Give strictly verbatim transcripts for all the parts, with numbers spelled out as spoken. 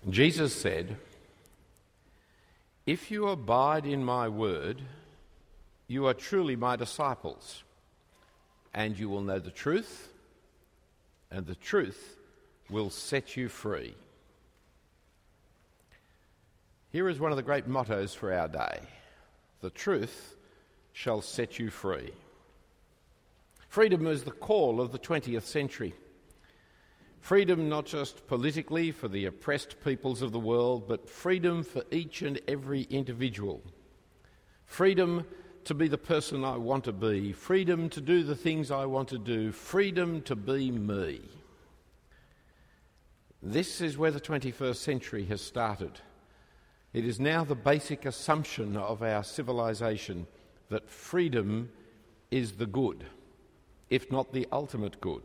Jesus said, "If you abide in my word, you are truly my disciples, and you will know the truth, and the truth will set you free." Here is one of the great mottos for our day: the truth shall set you free. Freedom is the call of the twentieth century. Freedom not just politically for the oppressed peoples of the world, but freedom for each and every individual. Freedom to be the person I want to be. Freedom to do the things I want to do. Freedom to be me. This is where the twenty-first century has started. It is now the basic assumption of our civilization that freedom is the good, if not the ultimate good.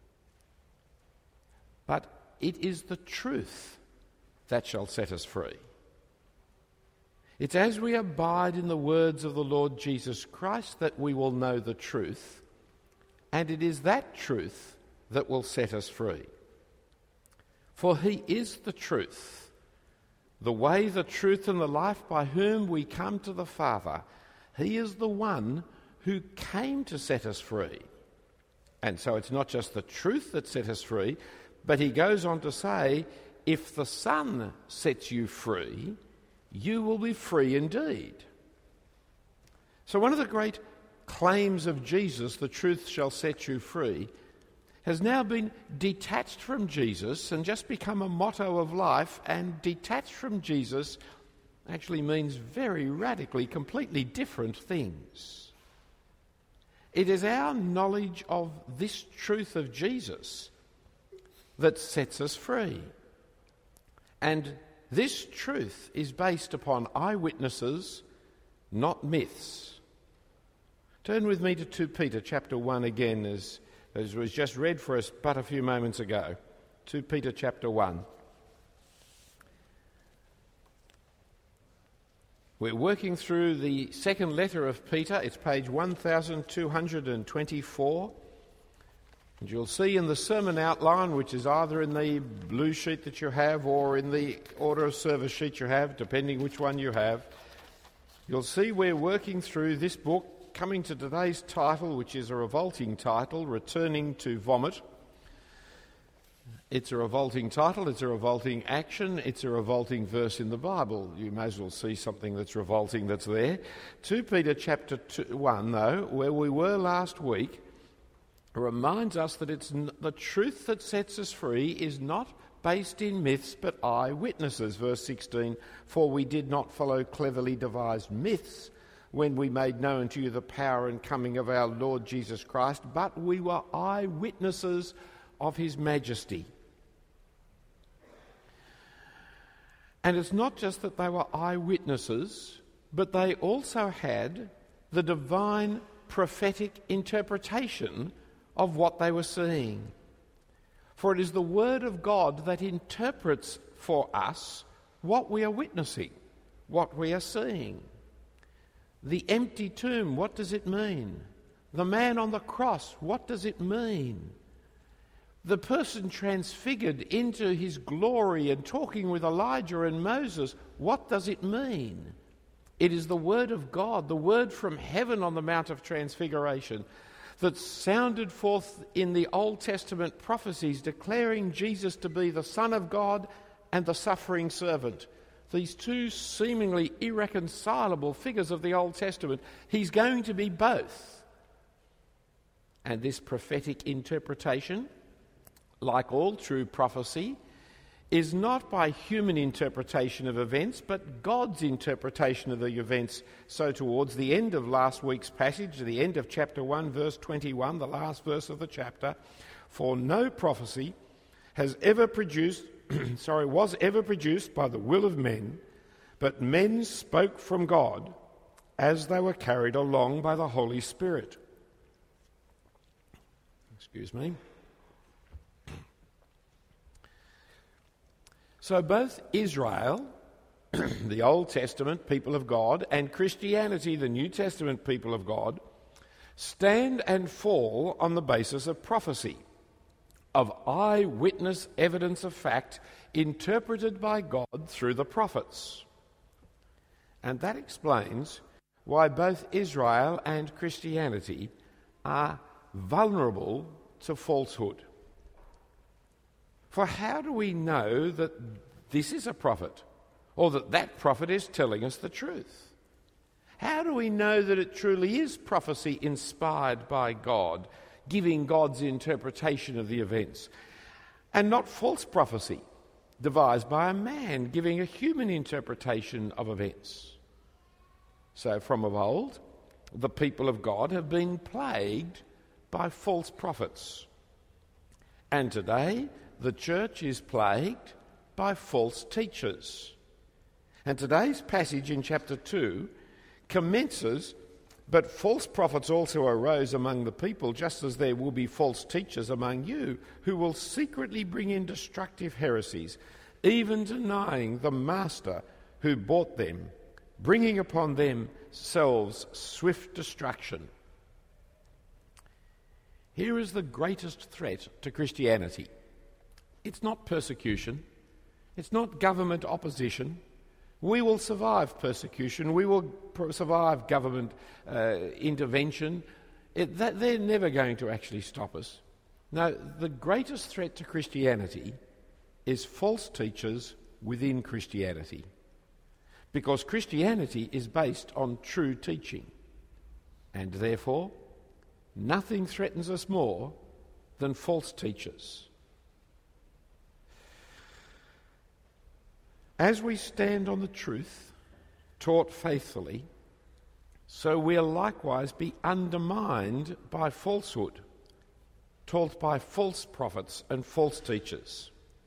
But it is the truth that shall set us free. It's as we abide in the words of the Lord Jesus Christ that we will know the truth, and it is that truth that will set us free. For he is the truth, the way, the truth, and the life, by whom we come to the Father. He is the one who came to set us free. And so it's not just the truth that set us free, but he goes on to say, if the Son sets you free, you will be free indeed. So one of the great claims of Jesus, the truth shall set you free, has now been detached from Jesus and just become a motto of life. And detached from Jesus actually means very radically, completely different things. It is our knowledge of this truth of Jesus that sets us free. And this truth is based upon eyewitnesses, not myths. Turn with me to Second Peter chapter one again, as, as was just read for us but a few moments ago. Second Peter chapter one. We're working through the second letter of Peter. It's page one thousand two hundred twenty-four. And you'll see in the sermon outline, which is either in the blue sheet that you have or in the order of service sheet you have, depending which one you have, you'll see we're working through this book, coming to today's title, which is a revolting title, Returning to Vomit. It's a revolting title, it's a revolting action, it's a revolting verse in the Bible. You may as well see something that's revolting that's there. Second Peter chapter two, one, though, where we were last week, reminds us that it's n- the truth that sets us free is not based in myths but eyewitnesses. Verse sixteen, for we did not follow cleverly devised myths when we made known to you the power and coming of our Lord Jesus Christ, but we were eyewitnesses of his majesty. And it's not just that they were eyewitnesses, but they also had the divine prophetic interpretation of what they were seeing. For it is the word of God that interprets for us what we are witnessing, what we are seeing. The empty tomb, what does it mean? The man on the cross, what does it mean? The person transfigured into his glory and talking with Elijah and Moses, what does it mean? It is the word of God, the word from heaven on the Mount of Transfiguration, that sounded forth in the Old Testament prophecies declaring Jesus to be the Son of God and the suffering servant. These two seemingly irreconcilable figures of the Old Testament. He's going to be both. And this prophetic interpretation, like all true prophecy, is not by human interpretation of events, but God's interpretation of the events. So towards the end of last week's passage, the end of chapter one, verse twenty-one, the last verse of the chapter, for no prophecy has ever produced, sorry, was ever produced by the will of men, but men spoke from God as they were carried along by the Holy Spirit. Excuse me. So both Israel, the Old Testament people of God, and Christianity, the New Testament people of God, stand and fall on the basis of prophecy. of eyewitness evidence of fact interpreted by God through the prophets. And that explains why both Israel and Christianity are vulnerable to falsehood. For how do we know that this is a prophet, or that that prophet is telling us the truth? How do we know that it truly is prophecy inspired by God, giving God's interpretation of the events, and not false prophecy devised by a man, giving a human interpretation of events? So from of old, the people of God have been plagued by false prophets. And today, the church is plagued by false teachers. And today's passage in chapter two commences, "But false prophets also arose among the people, just as there will be false teachers among you, who will secretly bring in destructive heresies, even denying the master who bought them, bringing upon themselves swift destruction." Here is the greatest threat to Christianity. It's not persecution. It's not government opposition. We will survive persecution. We will pr- survive government uh, intervention. It, that, they're never going to actually stop us. No, the greatest threat to Christianity is false teachers within Christianity. Because Christianity is based on true teaching. And therefore, nothing threatens us more than false teachers. As we stand on the truth, taught faithfully, so we'll likewise be undermined by falsehood, taught by false prophets and false teachers.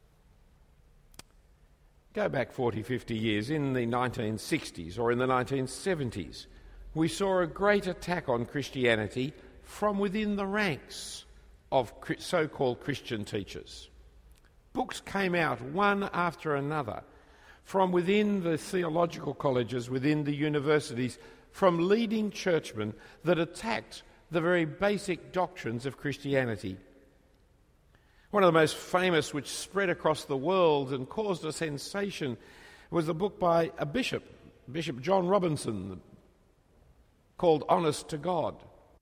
Go back forty, fifty years, in the nineteen sixties or in the nineteen seventies, we saw a great attack on Christianity from within the ranks of so-called Christian teachers. Books came out one after another from within the theological colleges, within the universities, from leading churchmen that attacked the very basic doctrines of Christianity. One of the most famous, which spread across the world and caused a sensation, was a book by a bishop, Bishop John Robinson, called Honest to God.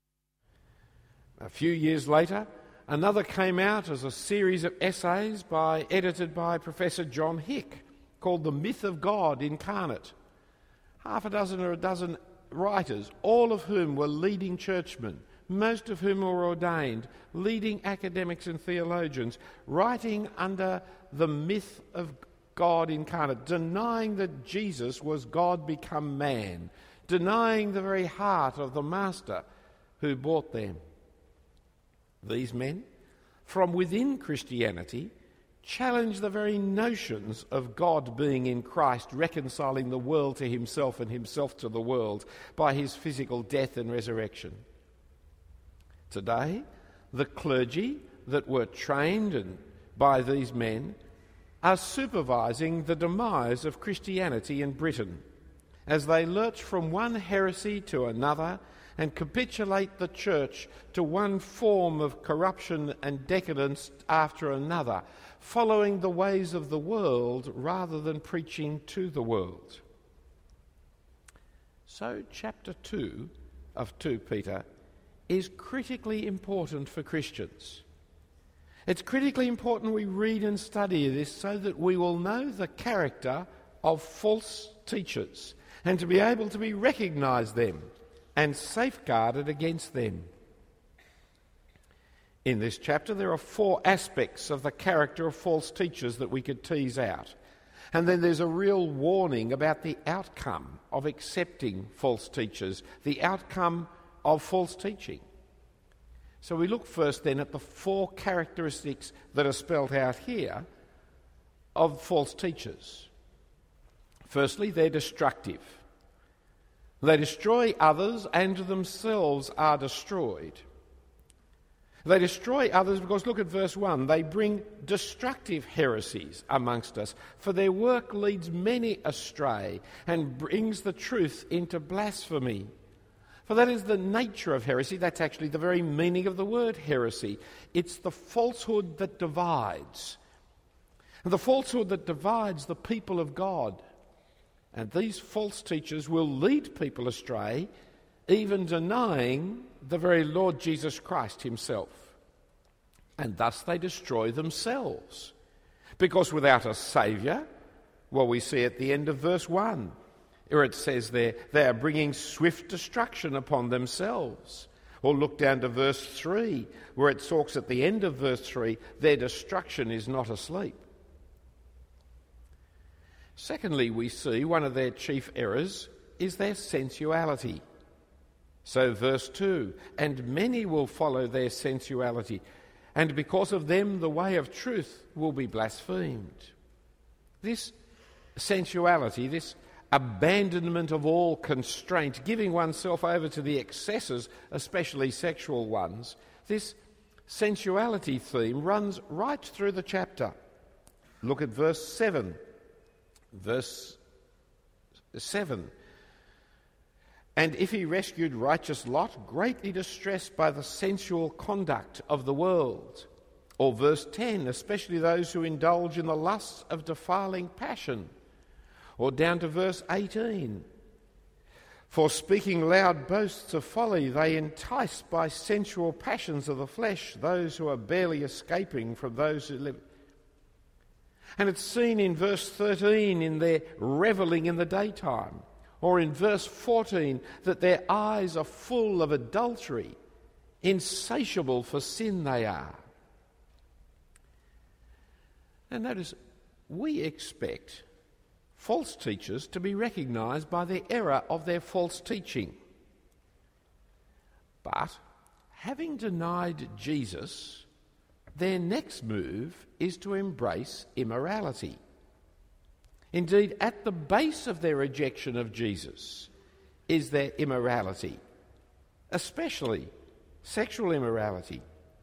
A few years later, another came out as a series of essays by, edited by Professor John Hick, called The Myth of God Incarnate. Half a dozen or a dozen writers, all of whom were leading churchmen, most of whom were ordained, leading academics and theologians, writing under the myth of God incarnate, denying that Jesus was God become man, denying the very heart of the Master who bought them. These men, from within Christianity, challenge the very notions of God being in Christ, reconciling the world to himself and himself to the world by his physical death and resurrection. Today, the clergy that were trained and by these men are supervising the demise of Christianity in Britain as they lurch from one heresy to another and capitulate the church to one form of corruption and decadence after another, following the ways of the world rather than preaching to the world. So chapter two of Second Peter is critically important for Christians. It's critically important we read and study this so that we will know the character of false teachers and to be able to be recognise them and safeguarded against them. In this chapter, there are four aspects of the character of false teachers that we could tease out. And then there's a real warning about the outcome of accepting false teachers, the outcome of false teaching. So we look first then at the four characteristics that are spelt out here of false teachers. Firstly, they're destructive. They destroy others and themselves are destroyed. They destroy others because, look at verse one, they bring destructive heresies amongst us, for their work leads many astray and brings the truth into blasphemy. For that is the nature of heresy. That's actually the very meaning of the word heresy. It's the falsehood that divides. And the falsehood that divides the people of God. And these false teachers will lead people astray, even denying the very Lord Jesus Christ himself. And thus they destroy themselves. Because without a saviour, well, we see at the end of verse one, where it says there, they are bringing swift destruction upon themselves. Or look down to verse three, where it talks at the end of verse three, their destruction is not asleep. Secondly, we see one of their chief errors is their sensuality. So verse two, and many will follow their sensuality, and because of them the way of truth will be blasphemed. This sensuality, this abandonment of all constraint, giving oneself over to the excesses, especially sexual ones, this sensuality theme runs right through the chapter. Look at verse seven. Verse seven. And if he rescued righteous Lot, greatly distressed by the sensual conduct of the world. Or verse ten, especially those who indulge in the lusts of defiling passion. Or down to verse eighteen. For speaking loud boasts of folly, they entice by sensual passions of the flesh those who are barely escaping from those who live. And it's seen in verse thirteen in their revelling in the daytime. Or in verse fourteen that their eyes are full of adultery, insatiable for sin they are. And notice, we expect false teachers to be recognised by the error of their false teaching. But having denied Jesus, their next move is to embrace immorality. Indeed, at the base of their rejection of Jesus is their immorality, especially sexual immorality.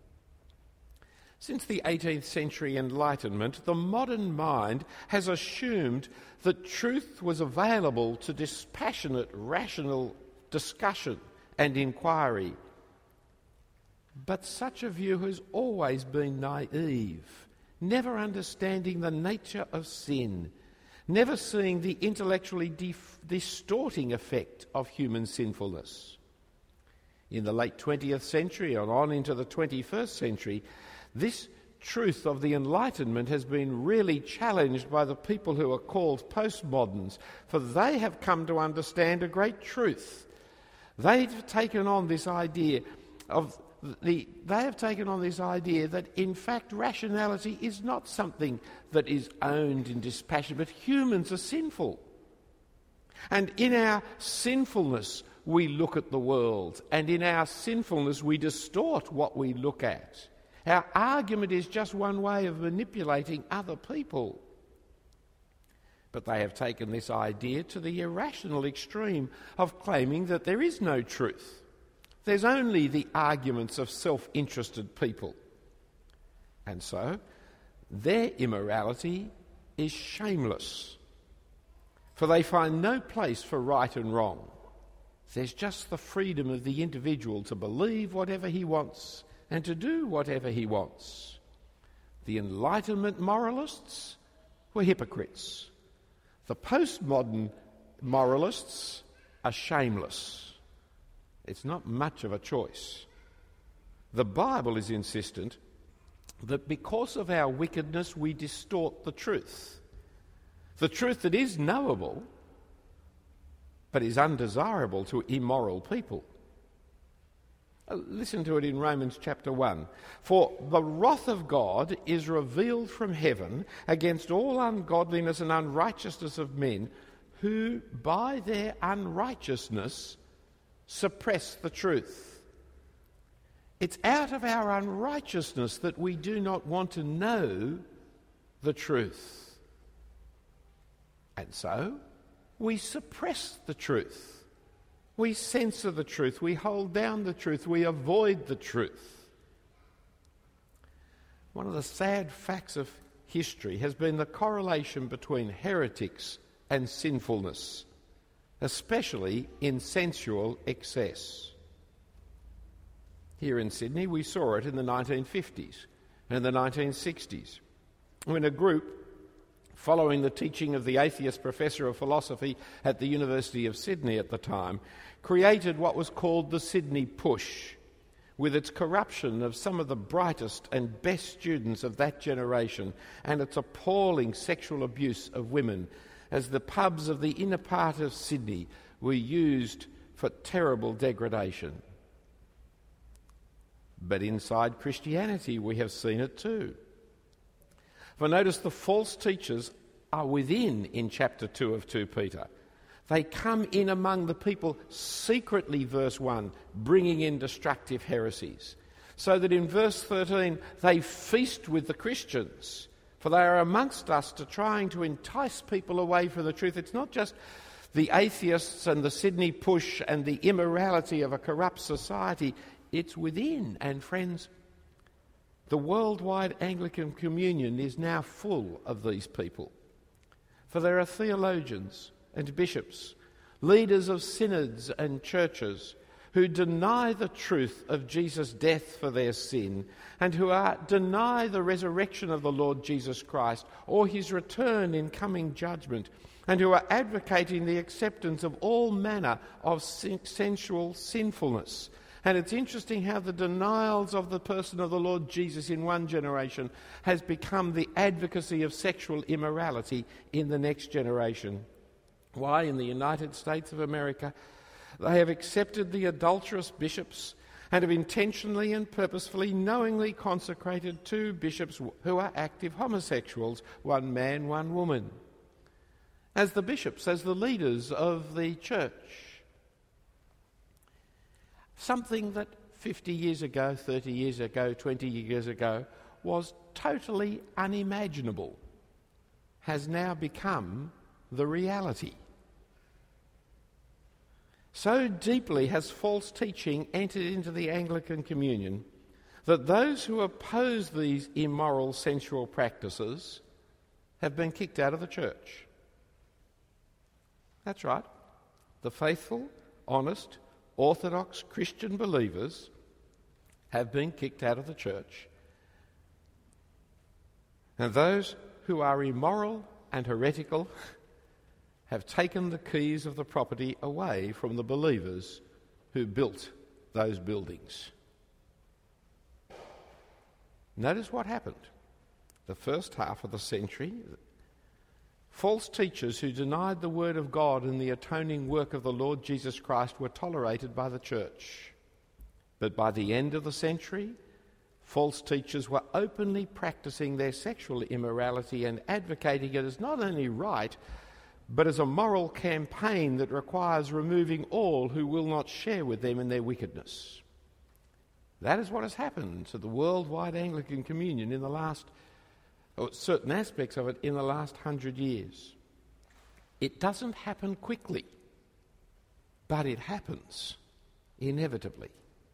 Since the eighteenth century Enlightenment, the modern mind has assumed that truth was available to dispassionate, rational discussion and inquiry. But such a view has always been naive, never understanding the nature of sin, never seeing the intellectually dif- distorting effect of human sinfulness. In the late twentieth century and on into the twenty-first century, this truth of the Enlightenment has been really challenged by the people who are called postmoderns, for they have come to understand a great truth. They've taken on this idea of the, they have taken on this idea that in fact rationality is not something that is owned in dispassion, but humans are sinful. And in our sinfulness we look at the world, and in our sinfulness we distort what we look at. Our argument is just one way of manipulating other people. But they have taken this idea to the irrational extreme of claiming that there is no truth. There's only the arguments of self-interested people. And so, their immorality is shameless. For they find no place for right and wrong. There's just the freedom of the individual to believe whatever he wants and to do whatever he wants. The Enlightenment moralists were hypocrites. The postmodern moralists are shameless. It's not much of a choice. The Bible is insistent that because of our wickedness we distort the truth. The truth that is knowable but is undesirable to immoral people. Listen to it in Romans chapter one. For the wrath of God is revealed from heaven against all ungodliness and unrighteousness of men who by their unrighteousness suppress the truth. It's out of our unrighteousness that we do not want to know the truth. And so we suppress the truth. We censor the truth, we hold down the truth, we avoid the truth. One of the sad facts of history has been the correlation between heretics and sinfulness. especially in sensual excess. Here in Sydney, we saw it in the nineteen fifties and the nineteen sixties, when a group, following the teaching of the atheist professor of philosophy at the University of Sydney at the time, created what was called the Sydney Push, with its corruption of some of the brightest and best students of that generation and its appalling sexual abuse of women, as the pubs of the inner part of Sydney were used for terrible degradation. But inside Christianity we have seen it too. For notice the false teachers are within in chapter two of Second Peter. They come in among the people secretly, verse one, bringing in destructive heresies. So that in verse thirteen they feast with the Christians, for they are amongst us to trying to entice people away from the truth. It's not just the atheists and the Sydney Push and the immorality of a corrupt society. It's within. And friends, the worldwide Anglican Communion is now full of these people. For there are theologians and bishops, leaders of synods and churches, who deny the truth of Jesus' death for their sin and who are, deny the resurrection of the Lord Jesus Christ or his return in coming judgment, and who are advocating the acceptance of all manner of sensual sinfulness. And it's interesting how the denials of the person of the Lord Jesus in one generation has become the advocacy of sexual immorality in the next generation. Why, in the United States of America, they have accepted the adulterous bishops and have intentionally and purposefully, knowingly consecrated two bishops who are active homosexuals, one man, one woman, as the bishops, as the leaders of the church. Something that fifty years ago, thirty years ago, twenty years ago was totally unimaginable has now become the reality. So deeply has false teaching entered into the Anglican Communion that those who oppose these immoral sensual practices have been kicked out of the church. That's right. The faithful, honest, Orthodox Christian believers have been kicked out of the church. And those who are immoral and heretical have taken the keys of the property away from the believers who built those buildings. Notice what happened. The first half of the century, false teachers who denied the word of God and the atoning work of the Lord Jesus Christ were tolerated by the church. But by the end of the century, false teachers were openly practicing their sexual immorality and advocating it as not only right, but as a moral campaign that requires removing all who will not share with them in their wickedness. That is what has happened to the worldwide Anglican Communion in the last, or certain aspects of it, in the last hundred years. It doesn't happen quickly, but it happens inevitably.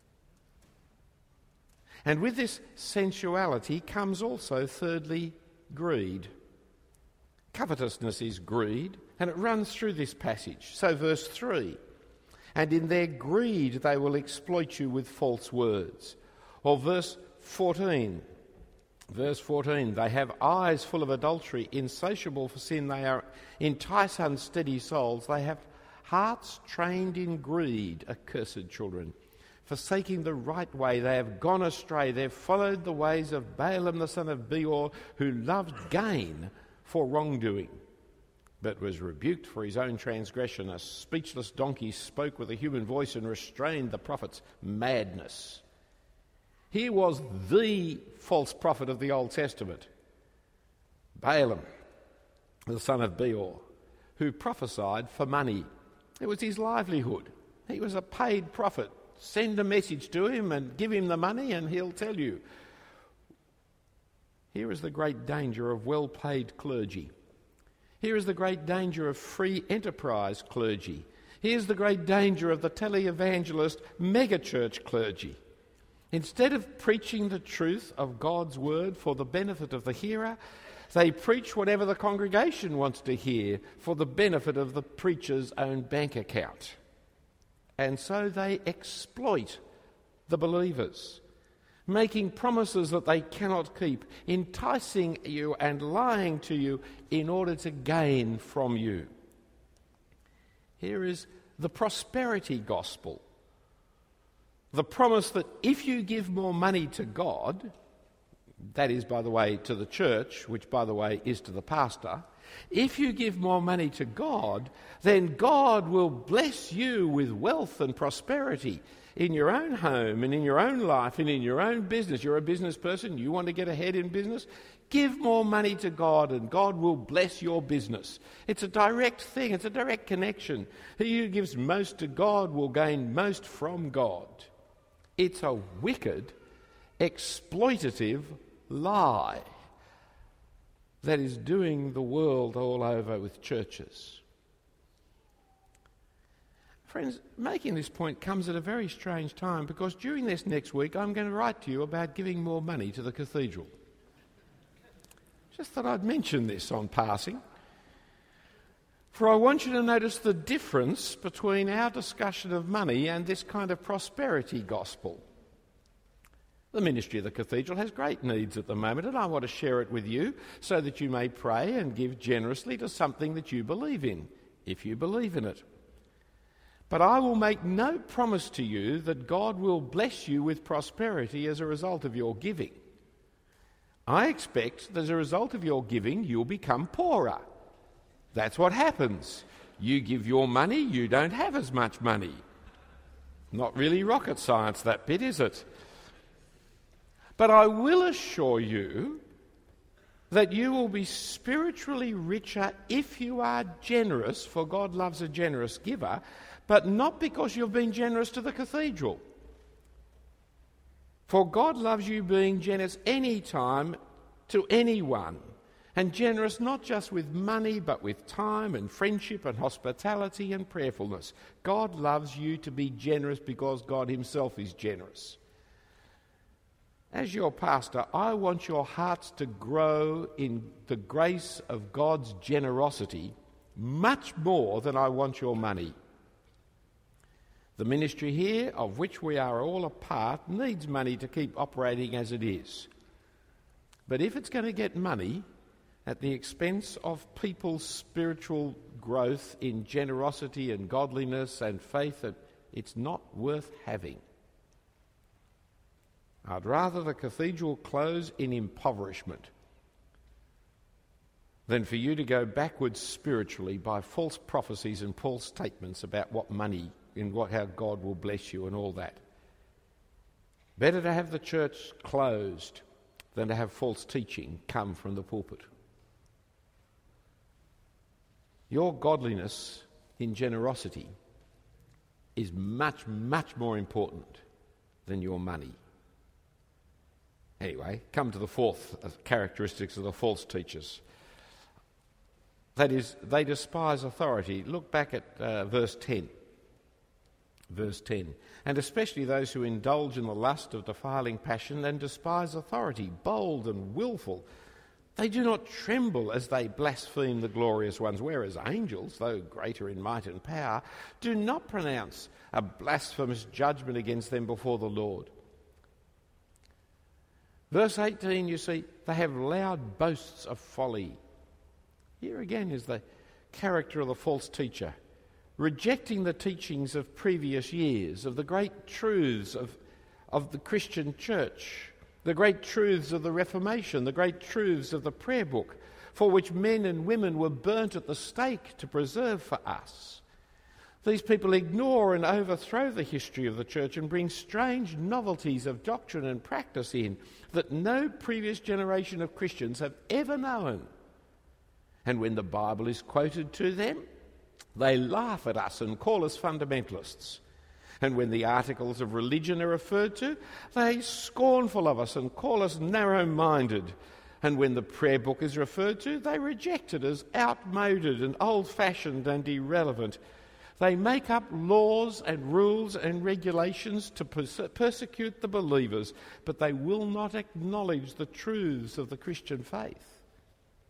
And with this sensuality comes also, thirdly, greed. Covetousness is greed, and it runs through this passage. So verse three, and in their greed they will exploit you with false words. Or verse fourteen, verse fourteen, they have eyes full of adultery, insatiable for sin, they are entice unsteady souls, they have hearts trained in greed, accursed children. Forsaking the right way, they have gone astray, they have followed the ways of Balaam the son of Beor, who loved gain for wrongdoing, but was rebuked for his own transgression. A speechless donkey spoke with a human voice and restrained the prophet's madness. Here was the false prophet of the Old Testament, Balaam, the son of Beor, who prophesied for money. It was his livelihood. He was a paid prophet. Send a message to him and give him the money and he'll tell you. Here is the great danger of well-paid clergy. Here is the great danger of free enterprise clergy. Here's the great danger of the televangelist megachurch clergy. Instead of preaching the truth of God's word for the benefit of the hearer, They preach whatever the congregation wants to hear for the benefit of the preacher's own bank account. And so they exploit the believers, making promises that they cannot keep, enticing you and lying to you in order to gain from you. Here is the prosperity gospel. The promise that if you give more money to God, that is, by the way, to the church, which, by the way, is to the pastor, if you give more money to God, then God will bless you with wealth and prosperity in your own home and in your own life and in your own business. You're a business person, you want to get ahead in business, give more money to God and God will bless your business. It's a direct thing, it's a direct connection. He who gives most to God will gain most from God. It's a wicked, exploitative lie that is doing the world all over with churches. Friends, making this point comes at a very strange time, because during this next week I'm going to write to you about giving more money to the cathedral. Just thought I'd mention this on passing. For I want you to notice the difference between our discussion of money and this kind of prosperity gospel. The ministry of the cathedral has great needs at the moment, and I want to share it with you so that you may pray and give generously to something that you believe in, if you believe in it. But I will make no promise to you that God will bless you with prosperity as a result of your giving. I expect that as a result of your giving, you'll become poorer. That's what happens. You give your money, you don't have as much money. Not really rocket science, that bit, is it? But I will assure you that you will be spiritually richer if you are generous, for God loves a generous giver, but not because you've been generous to the cathedral. For God loves you being generous any time to anyone, and generous not just with money but with time and friendship and hospitality and prayerfulness. God loves you to be generous because God himself is generous. As your pastor, I want your hearts to grow in the grace of God's generosity much more than I want your money. The ministry here, of which we are all a part, needs money to keep operating as it is. But if it's going to get money at the expense of people's spiritual growth in generosity and godliness and faith, it's not worth having. I'd rather the cathedral close in impoverishment than for you to go backwards spiritually by false prophecies and false statements about what money and what how God will bless you and all that. Better to have the church closed than to have false teaching come from the pulpit. Your godliness in generosity is much, much more important than your money. Anyway, come to the fourth characteristics of the false teachers. That is, they despise authority. Look back at uh, verse ten. Verse ten. And especially those who indulge in the lust of defiling passion and despise authority, bold and willful. They do not tremble as they blaspheme the glorious ones, whereas angels, though greater in might and power, do not pronounce a blasphemous judgment against them before the Lord. Verse eighteen, you see, they have loud boasts of folly. Here again is the character of the false teacher, rejecting the teachings of previous years, of the great truths of, of the Christian church, the great truths of the Reformation, the great truths of the prayer book, for which men and women were burnt at the stake to preserve for us. These people ignore and overthrow the history of the church and bring strange novelties of doctrine and practice in that no previous generation of Christians have ever known. And when the Bible is quoted to them, they laugh at us and call us fundamentalists. And when the articles of religion are referred to, they are scornful of us and call us narrow-minded. And when the prayer book is referred to, they reject it as outmoded and old-fashioned and irrelevant. They make up laws and rules and regulations to perse- persecute the believers, but they will not acknowledge the truths of the Christian faith.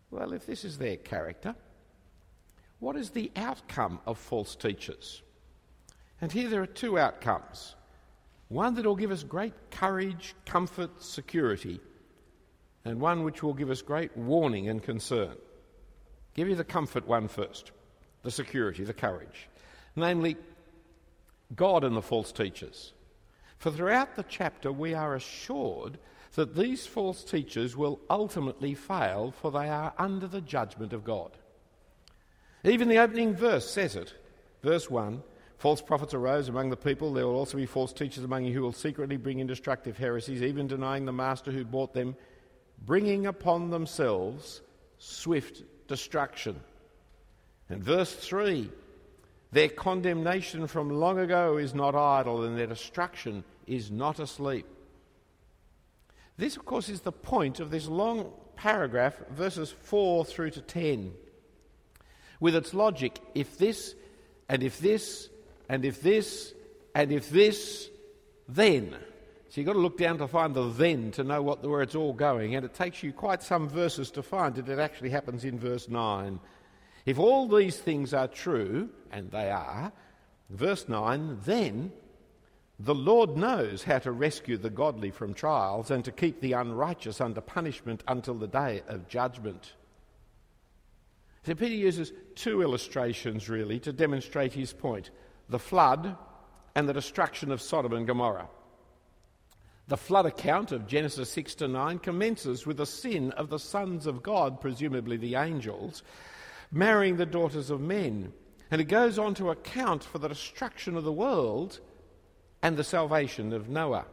Well, if this is their character, what is the outcome of false teachers? And here there are two outcomes. One that will give us great courage, comfort, security, and one which will give us great warning and concern. Give you the comfort one first, the security, the courage. Namely, God and the false teachers. For throughout the chapter we are assured that these false teachers will ultimately fail, for they are under the judgment of God. Even the opening verse says it. Verse one, false prophets arose among the people. There will also be false teachers among you who will secretly bring in destructive heresies, even denying the master who bought them, bringing upon themselves swift destruction. And verse three, their condemnation from long ago is not idle, and their destruction is not asleep. This, of course, is the point of this long paragraph, verses four through to ten. With its logic, if this, and if this, and if this, and if this, then. So you've got to look down to find the then to know what, where it's all going, and it takes you quite some verses to find it. It actually happens in verse nine. If all these things are true, and they are, verse nine, then the Lord knows how to rescue the godly from trials and to keep the unrighteous under punishment until the day of judgment. So Peter uses two illustrations really to demonstrate his point: the flood and the destruction of Sodom and Gomorrah. The flood account of Genesis six to nine commences with the sin of the sons of God, presumably the angels, marrying the daughters of men. And it goes on to account for the destruction of the world and the salvation of Noah.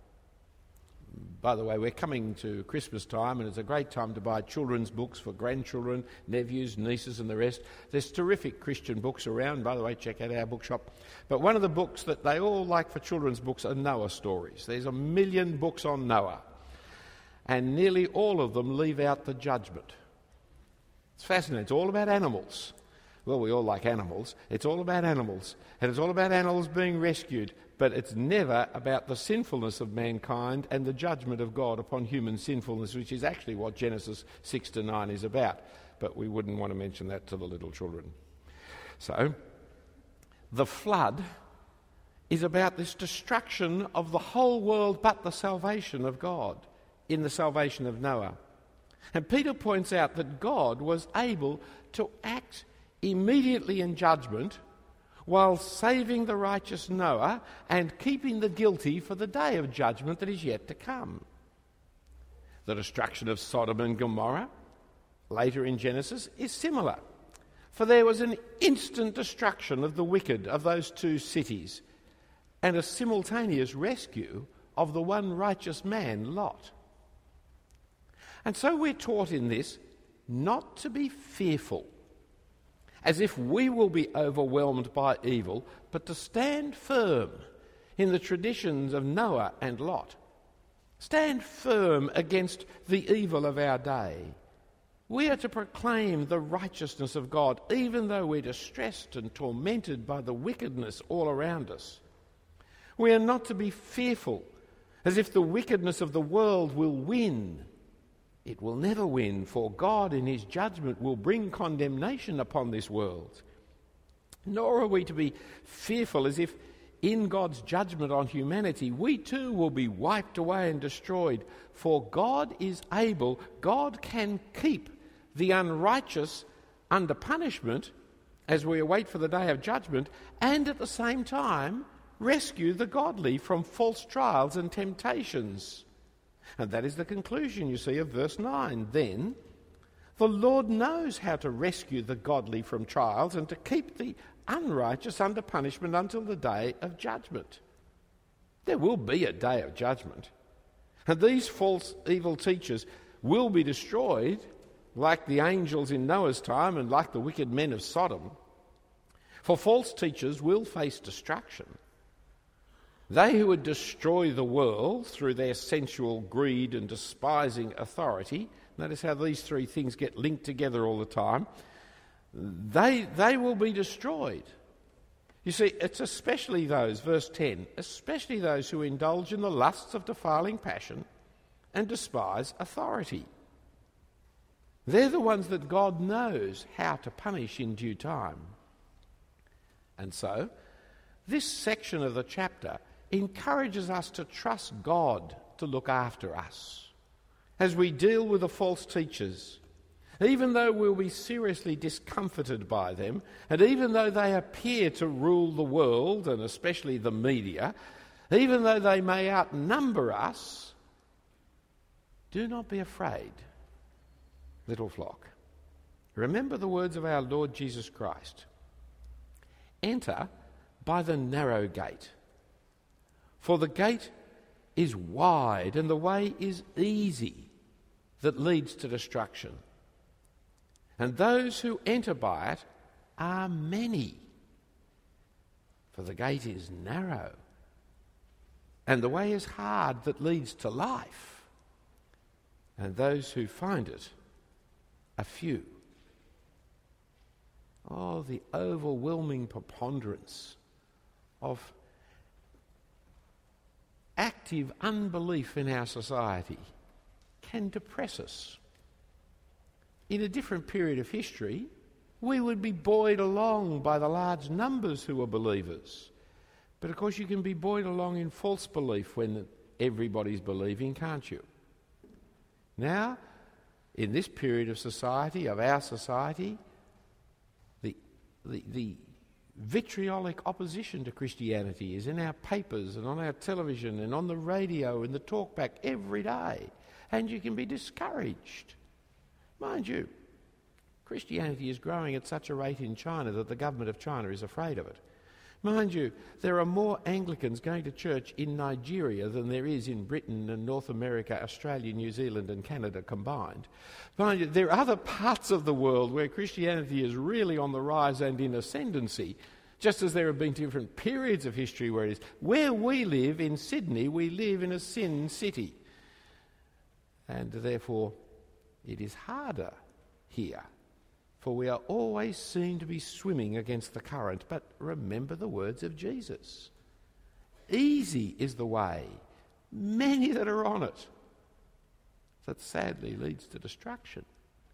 By the way, we're coming to Christmas time, and it's a great time to buy children's books for grandchildren, nephews, nieces and the rest. There's terrific Christian books around. By the way, check out our bookshop. But one of the books that they all like for children's books are Noah stories. There's a million books on Noah, and nearly all of them leave out the judgment. It's fascinating. It's all about animals. Well, we all like animals. It's all about animals, and it's all about animals being rescued. But it's never about the sinfulness of mankind and the judgment of God upon human sinfulness, which is actually what Genesis six to nine is about. But we wouldn't want to mention that to the little children. So, the flood is about this destruction of the whole world but the salvation of God in the salvation of Noah. And Peter points out that God was able to act immediately in judgment while saving the righteous Noah and keeping the guilty for the day of judgment that is yet to come. The destruction of Sodom and Gomorrah, later in Genesis, is similar. For there was an instant destruction of the wicked of those two cities and a simultaneous rescue of the one righteous man, Lot. And so we're taught in this not to be fearful, as if we will be overwhelmed by evil, but to stand firm in the traditions of Noah and Lot. Stand firm against the evil of our day. We are to proclaim the righteousness of God, even though we're distressed and tormented by the wickedness all around us. We are not to be fearful, as if the wickedness of the world will win. It will never win, for God in his judgment will bring condemnation upon this world. Nor are we to be fearful as if in God's judgment on humanity we too will be wiped away and destroyed. For God is able, God can keep the unrighteous under punishment as we await for the day of judgment, and at the same time rescue the godly from false trials and temptations. And that is the conclusion, you see, of verse nine. Then the Lord knows how to rescue the godly from trials and to keep the unrighteous under punishment until the day of judgment. There will be a day of judgment. And these false evil teachers will be destroyed like the angels in Noah's time and like the wicked men of Sodom. For false teachers will face destruction. They who would destroy the world through their sensual greed and despising authority, notice how these three things get linked together all the time, they, they will be destroyed. You see, it's especially those, verse ten, especially those who indulge in the lusts of defiling passion and despise authority. They're the ones that God knows how to punish in due time. And so, this section of the chapter encourages us to trust God to look after us as we deal with the false teachers, even though we'll be seriously discomforted by them, and even though they appear to rule the world, and especially the media, even though they may outnumber us, do not be afraid, little flock. Remember the words of our Lord Jesus Christ. Enter by the narrow gate, for the gate is wide and the way is easy that leads to destruction. And those who enter by it are many. For the gate is narrow and the way is hard that leads to life. And those who find it are few. Oh, the overwhelming preponderance of active unbelief in our society can depress us. In a different period of history, we would be buoyed along by the large numbers who are believers. But of course you can be buoyed along in false belief when everybody's believing, can't you? Now, in this period of society, of our society, the, the, the vitriolic opposition to Christianity is in our papers and on our television and on the radio and the talkback every day. And you can be discouraged. Mind you, Christianity is growing at such a rate in China that the government of China is afraid of it. Mind you, there are more Anglicans going to church in Nigeria than there is in Britain and North America, Australia, New Zealand and Canada combined. Mind you, there are other parts of the world where Christianity is really on the rise and in ascendancy, just as there have been different periods of history where it is. Where we live, in Sydney, we live in a sin city. And therefore, it is harder here, for we are always seen to be swimming against the current. But remember the words of Jesus. Easy is the way, many that are on it, that sadly leads to destruction.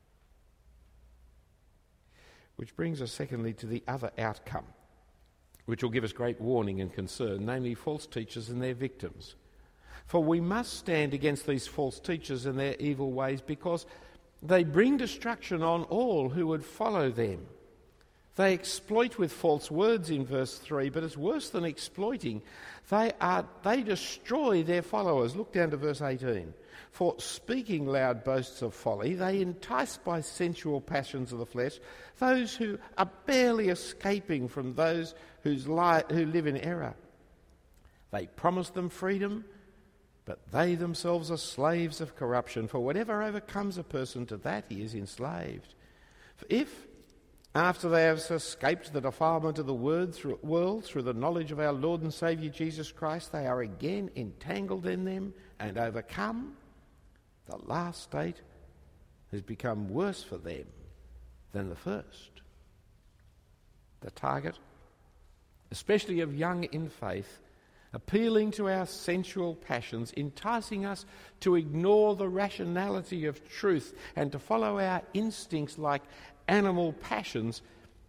Which brings us secondly to the other outcome, which will give us great warning and concern, namely false teachers and their victims. For we must stand against these false teachers and their evil ways, because they bring destruction on all who would follow them. They exploit with false words in verse three, but it's worse than exploiting. They are they destroy their followers. Look down to verse eighteen. For speaking loud boasts of folly, they entice by sensual passions of the flesh those who are barely escaping from those whose li- who live in error. They promise them freedom, but they themselves are slaves of corruption. For whatever overcomes a person, to that he is enslaved. For if, after they have escaped the defilement of the word through, world through the knowledge of our Lord and Saviour Jesus Christ, they are again entangled in them and overcome, the last state has become worse for them than the first. The target, especially of young in faith, appealing to our sensual passions, enticing us to ignore the rationality of truth and to follow our instincts like animal passions.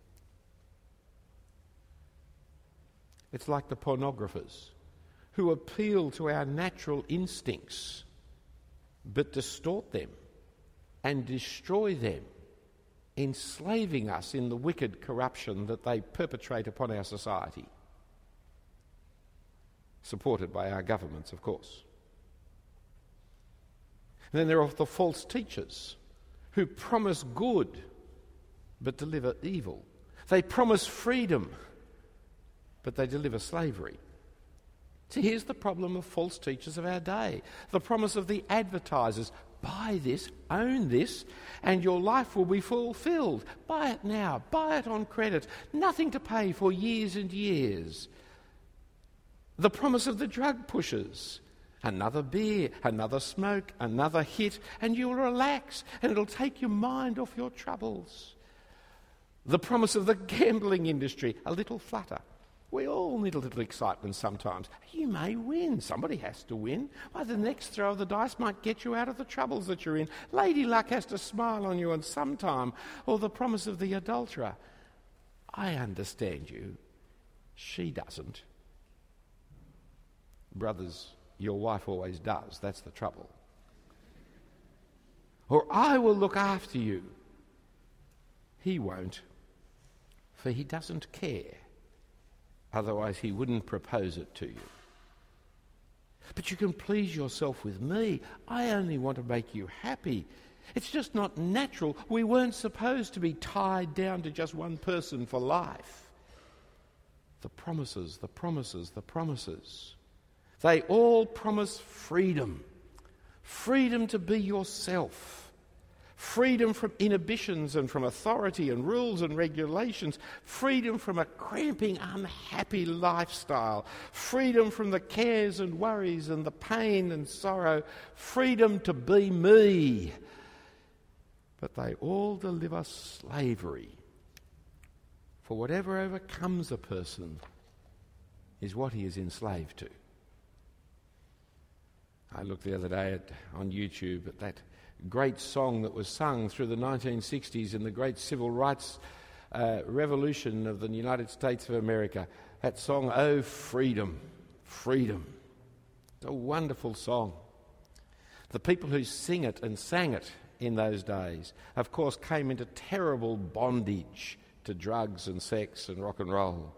It's like the pornographers who appeal to our natural instincts but distort them and destroy them, enslaving us in the wicked corruption that they perpetrate upon our society. Supported by our governments, of course. And then there are the false teachers who promise good but deliver evil. They promise freedom but they deliver slavery. So here's the problem of false teachers of our day. The promise of the advertisers: buy this, own this, and your life will be fulfilled. Buy it now, buy it on credit, nothing to pay for years and years. The promise of the drug pushers: another beer, another smoke, another hit, and you'll relax, and it'll take your mind off your troubles. The promise of the gambling industry: a little flutter, We all need a little excitement sometimes. You may win. Somebody has to win. Well, the next throw of the dice might get you out of the troubles that you're in. Lady Luck has to smile on you on some time, or the promise of the adulterer. I understand you. She doesn't. Brothers, your wife always does. That's the trouble. Or I will look after you. He won't, for he doesn't care. Otherwise he wouldn't propose it to you. But you can please yourself with me. I only want to make you happy. It's just not natural. We weren't supposed to be tied down to just one person for life. The promises, the promises, the promises. They all promise freedom. Freedom to be yourself. Freedom from inhibitions and from authority and rules and regulations. Freedom from a cramping, unhappy lifestyle. Freedom from the cares and worries and the pain and sorrow. Freedom to be me. But they all deliver slavery. For whatever overcomes a person is what he is enslaved to. I looked the other day at, on YouTube at that great song that was sung through the nineteen sixties in the great civil rights uh, revolution of the United States of America. That song, Oh Freedom, Freedom. It's a wonderful song. The people who sing it and sang it in those days, of course, came into terrible bondage to drugs and sex and rock and roll.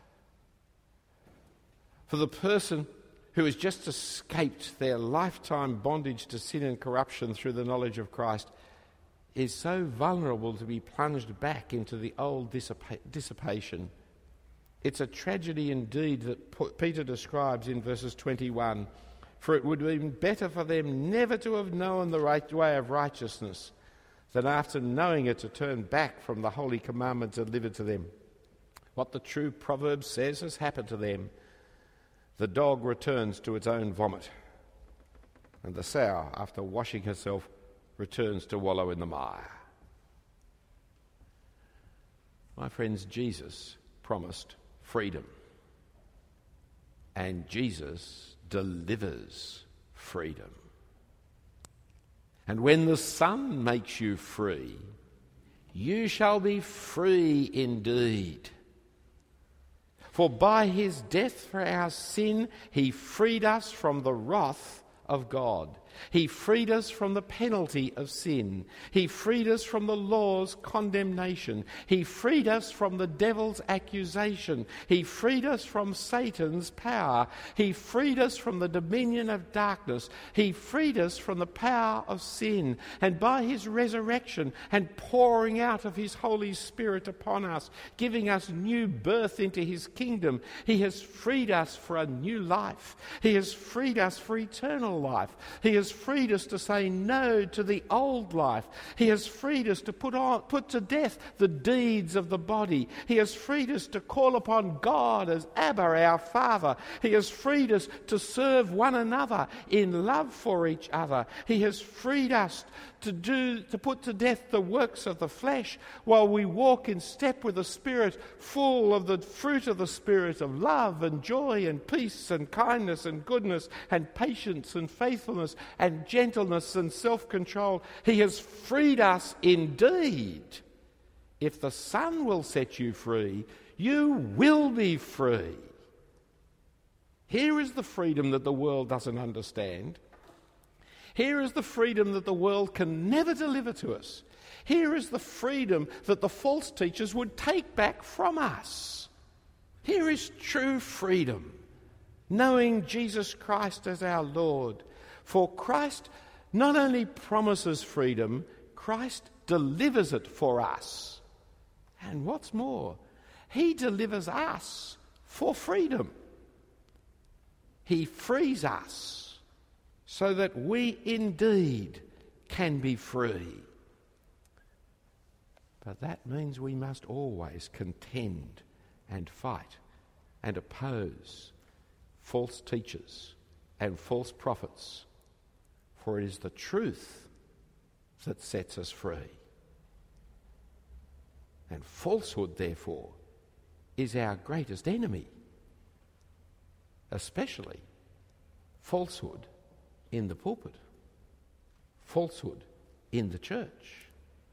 For the person who has just escaped their lifetime bondage to sin and corruption through the knowledge of Christ, is so vulnerable to be plunged back into the old dissipa- dissipation. It's a tragedy indeed that Peter describes in verses twenty-one. For it would have been better for them never to have known the right way of righteousness than after knowing it to turn back from the holy commandment delivered to them. What the true proverb says has happened to them. The dog returns to its own vomit, and the sow, after washing herself, returns to wallow in the mire. My friends, Jesus promised freedom, and Jesus delivers freedom. And when the Son makes you free, you shall be free indeed. For by his death for our sin, he freed us from the wrath of God. He freed us from the penalty of sin. He freed us from the law's condemnation. He freed us from the devil's accusation. He freed us from Satan's power. He freed us from the dominion of darkness. He freed us from the power of sin. And by his resurrection and pouring out of his Holy Spirit upon us, giving us new birth into his kingdom, he has freed us for a new life. He has freed us for eternal life. He has freed us to say no to the old life. He has freed us to put on, put to death the deeds of the body. He has freed us to call upon God as Abba, our Father. He has freed us to serve one another in love for each other. He has freed us to do to put to death the works of the flesh while we walk in step with the Spirit, full of the fruit of the Spirit of love and joy and peace and kindness and goodness and patience and faithfulness and gentleness and self-control. He has freed us indeed. If the Son will set you free, you will be free. Here is the freedom that the world doesn't understand. Here is the freedom that the world can never deliver to us. Here is the freedom that the false teachers would take back from us. Here is true freedom, knowing Jesus Christ as our Lord. For Christ not only promises freedom, Christ delivers it for us. And what's more, he delivers us for freedom. He frees us so that we indeed can be free. But that means we must always contend and fight and oppose false teachers and false prophets, for it is the truth that sets us free. And falsehood, therefore, is our greatest enemy. especially falsehood in the pulpit, falsehood in the church.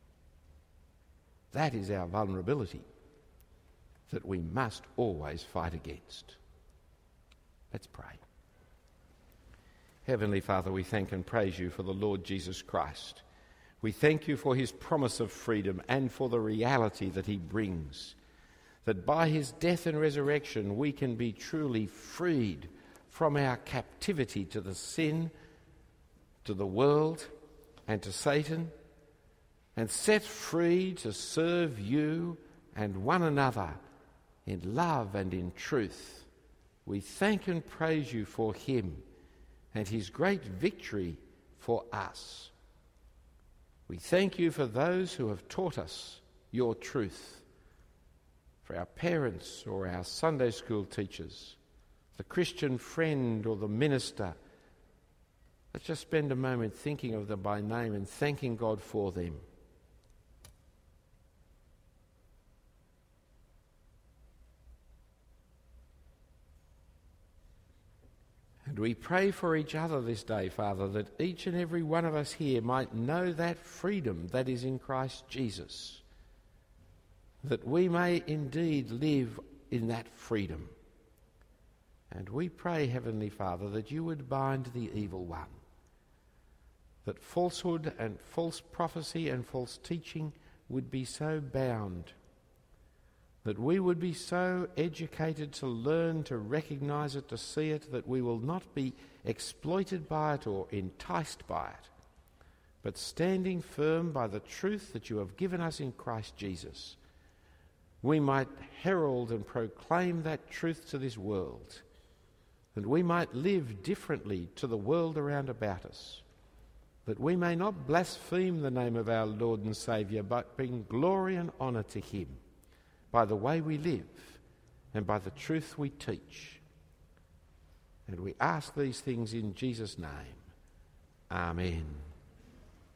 That is our vulnerability that we must always fight against. Let's pray. Heavenly Father, we thank and praise you for the Lord Jesus Christ. We thank you for his promise of freedom and for the reality that he brings, that by his death and resurrection we can be truly freed from our captivity to the sin, to the world, and to Satan, and set free to serve you and one another in love and in truth. We thank and praise you for him and his great victory for us. We thank you for those who have taught us your truth, for our parents or our Sunday school teachers, the Christian friend or the minister. Let's just spend a moment thinking of them by name and thanking God for them. And we pray for each other this day, Father, that each and every one of us here might know that freedom that is in Christ Jesus, that we may indeed live in that freedom. And we pray, Heavenly Father, that you would bind the evil one, that falsehood and false prophecy and false teaching would be so bound, that we would be so educated to learn, to recognise it, to see it, that we will not be exploited by it or enticed by it, but standing firm by the truth that you have given us in Christ Jesus, we might herald and proclaim that truth to this world, that we might live differently to the world around about us, that we may not blaspheme the name of our Lord and Saviour, but bring glory and honour to him by the way we live and by the truth we teach. And we ask these things in Jesus' name. Amen.